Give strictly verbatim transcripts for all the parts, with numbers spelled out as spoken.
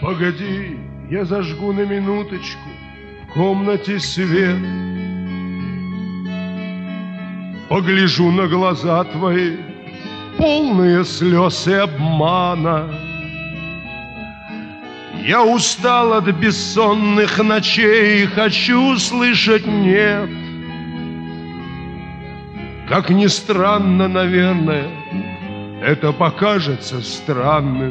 Погоди, я зажгу на минуточку в комнате свет. Погляжу на глаза твои, полные слез и обмана. Я устал от бессонных ночей и хочу слышать «нет». Как ни странно, наверное, это покажется странным.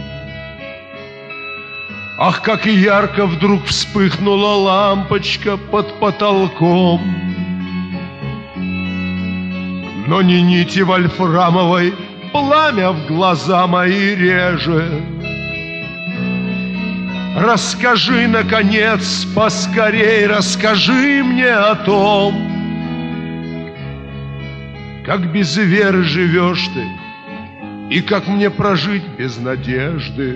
Ах, как ярко вдруг вспыхнула лампочка под потолком. Но не нити вольфрамовой пламя в глаза мои режет. Расскажи, наконец, поскорей, расскажи мне о том, как без веры живешь ты и как мне прожить без надежды.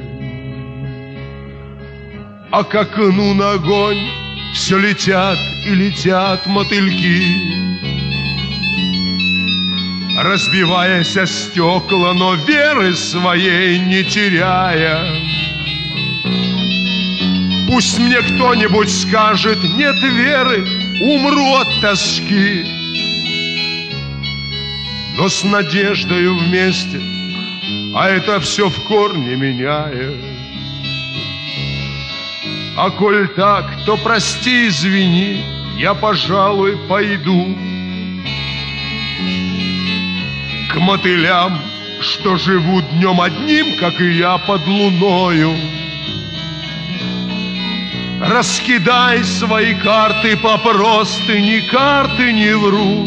А к окну на огонь все летят и летят мотыльки, разбиваясь о стекла, но веры своей не теряя. Пусть мне кто-нибудь скажет: нет веры, умру от тоски. Но с надеждою вместе, а это все в корне меняет. А коль так, то прости, извини, я, пожалуй, пойду к мотылям, что живут днем одним, как и я, под луною. Раскидай свои карты по простыне, карты не врут.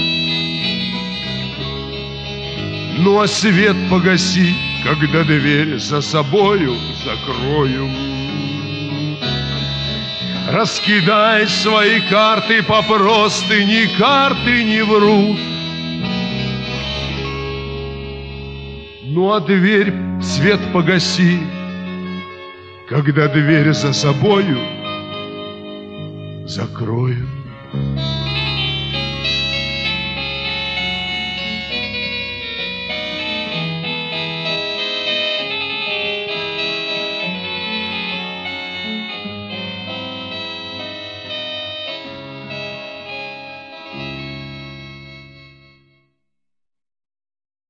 Ну а свет погаси, когда дверь за собою закрою. Раскидай свои карты по простыне, карты не врут. Ну а дверь, свет погаси, когда дверь за собою закрою.